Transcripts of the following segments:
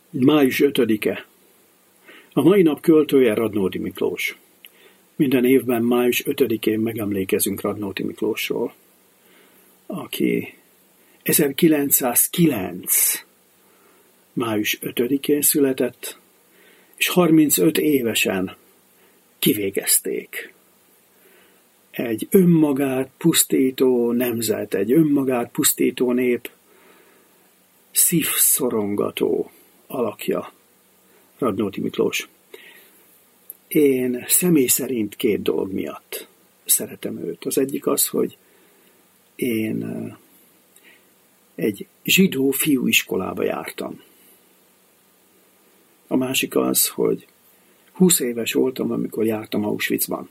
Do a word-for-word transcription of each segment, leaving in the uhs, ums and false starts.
május ötödike. A mai nap költője Radnóti Miklós. Minden évben május ötödikén megemlékezünk Radnóti Miklósról, aki ezerkilencszázkilenc. május ötödikén született, és harmincöt évesen kivégezték. Egy önmagát pusztító nemzet, egy önmagát pusztító nép szívszorongató alakja Radnóti Miklós. Én személy szerint két dolog miatt szeretem őt. Az egyik az, hogy én egy zsidó fiúiskolába jártam. A másik az, hogy húsz éves voltam, amikor jártam Auschwitzban.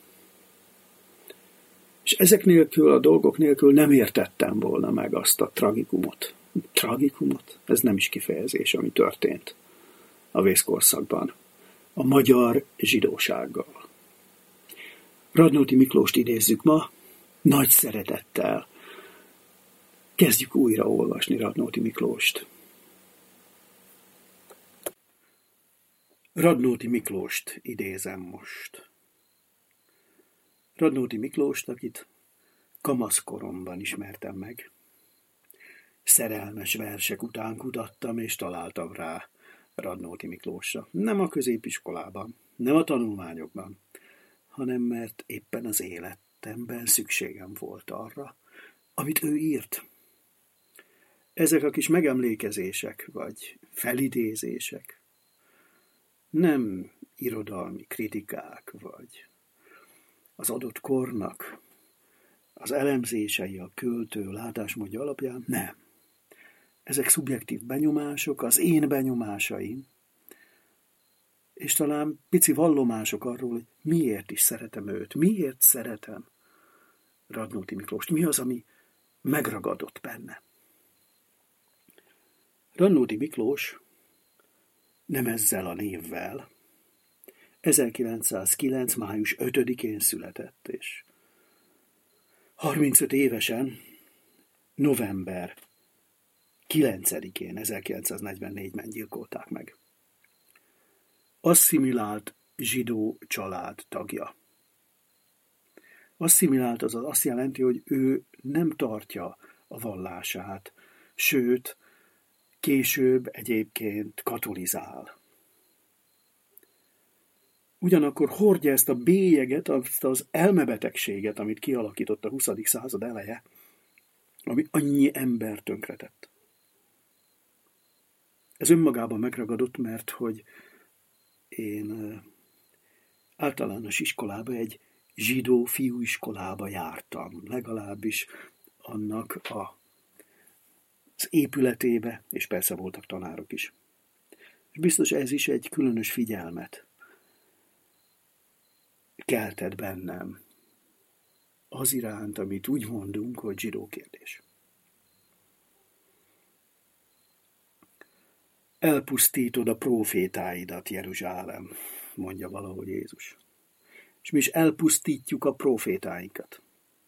És ezek nélkül, a dolgok nélkül nem értettem volna meg azt a tragikumot. Tragikumot? Ez nem is kifejezés, ami történt a vészkorszakban a magyar zsidósággal. Radnóti Miklóst idézzük ma, nagy szeretettel. Kezdjük újra olvasni Radnóti Miklóst. Radnóti Miklóst idézem most. Radnóti Miklóst, akit kamaszkoromban ismertem meg. Szerelmes versek után kutattam, és találtam rá Radnóti Miklósra. Nem a középiskolában, nem a tanulmányokban, hanem mert éppen az életemben szükségem volt arra, amit ő írt. Ezek a kis megemlékezések, vagy felidézések nem irodalmi kritikák, vagy az adott kornak az elemzései a költő látásmódja alapján, nem. Ezek szubjektív benyomások, az én benyomásaim, és talán pici vallomások arról, hogy miért is szeretem őt, miért szeretem Radnóti Miklóst, mi az, ami megragadott benne. Radnóti Miklós nem ezzel a névvel ezerkilencszázkilenc. május ötödikén született, és harmincöt évesen, november kilencedikén, ezerkilencszáznegyvennégyben gyilkolták meg. Asszimilált zsidó család tagja. Asszimilált az azt jelenti, hogy ő nem tartja a vallását, sőt, később egyébként katolizál. Ugyanakkor hordja ezt a bélyeget, azt az elmebetegséget, amit kialakított a huszadik század eleje, ami annyi ember tönkretett. Ez önmagában megragadott, mert hogy én általános iskolába, egy zsidó fiúiskolába jártam, legalábbis annak a, az épületébe, és persze voltak tanárok is. És biztos ez is egy különös figyelmet keltett bennem az iránt, amit úgy mondunk, hogy zsidó kérdés. Elpusztítod a prófétáidat, Jeruzsálem, mondja valahogy Jézus. És mi is elpusztítjuk a prófétáinkat.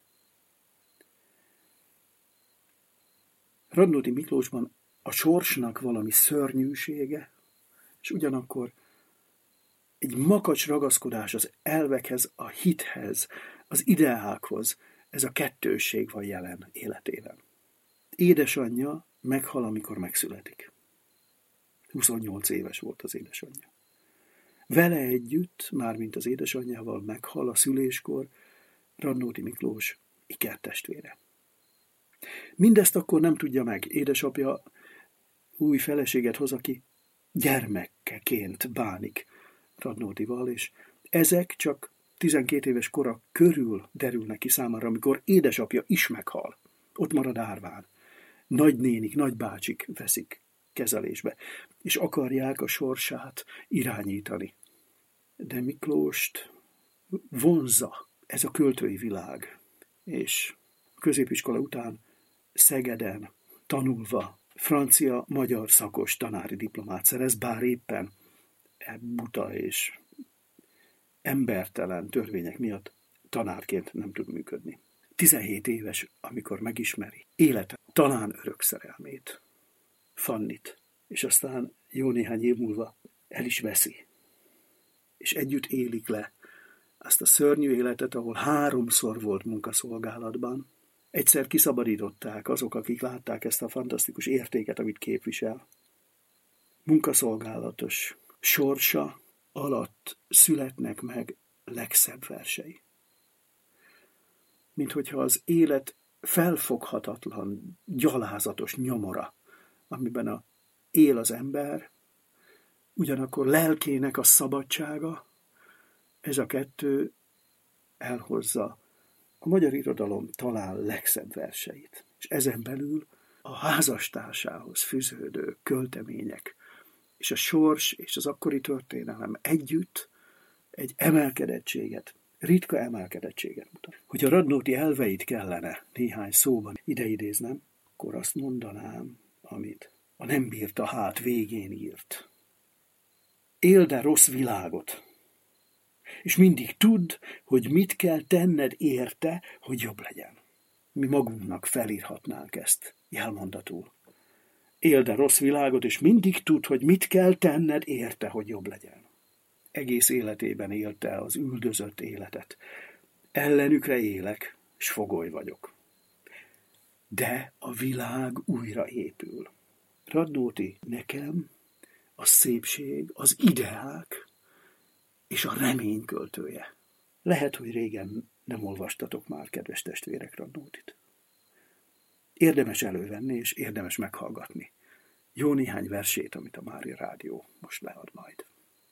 Radnóti Miklósban a sorsnak valami szörnyűsége, és ugyanakkor egy makacs ragaszkodás az elvekhez, a hithez, az ideákhoz, ez a kettősség van jelen életében. Édesanyja meghal, amikor megszületik. huszonnyolc éves volt az édesanyja. Vele együtt, mármint az édesanyjával meghal a szüléskor Radnóti Miklós ikertestvére. Mindezt akkor nem tudja meg. Édesapja új feleséget hoz, aki gyermekkeként bánik Radnótival, és ezek csak tizenkét éves kora körül derülnek ki számára, amikor édesapja is meghal. Ott marad árván. Nagynénik, nagybácsik veszik kezelésbe, és akarják a sorsát irányítani. De Miklóst vonzza ez a költői világ, és a középiskola után Szegeden tanulva francia-magyar szakos tanári diplomát szerez, bár éppen e buta és embertelen törvények miatt tanárként nem tud működni. tizenhét éves, amikor megismeri élete talán örök szerelmét, Fannit, és aztán jó néhány év múlva el is veszi. És együtt élik le azt a szörnyű életet, ahol háromszor volt munkaszolgálatban. Egyszer kiszabadították azok, akik látták ezt a fantasztikus értéket, amit képvisel. Munkaszolgálatos sorsa alatt születnek meg legszebb versei. Mint hogyha az élet felfoghatatlan, gyalázatos nyomora, amiben a, él az ember, ugyanakkor lelkének a szabadsága, ez a kettő elhozza a magyar irodalom talán legszebb verseit. És ezen belül a házastársához fűződő költemények, és a sors és az akkori történelem együtt egy emelkedettséget, ritka emelkedettséget mutat. Hogyha Radnóti elveit kellene néhány szóban ideidéznem, akkor azt mondanám, amit a Nem bírta hát végén írt. Éld a rossz világot, és mindig tudd, hogy mit kell tenned érte, hogy jobb legyen. Mi magunknak felírhatnánk ezt jelmondatul. Éld a rossz világot, és mindig tudd, hogy mit kell tenned érte, hogy jobb legyen. Egész életében élte az üldözött életet. Ellenükre élek, s fogoly vagyok. De a világ újra épül. Radnóti nekem a szépség, az ideák és a remény költője. Lehet, hogy régen nem olvastatok már, kedves testvérek, Radnótit. Érdemes elővenni, és érdemes meghallgatni jó néhány versét, amit a Mária Rádió most lead majd.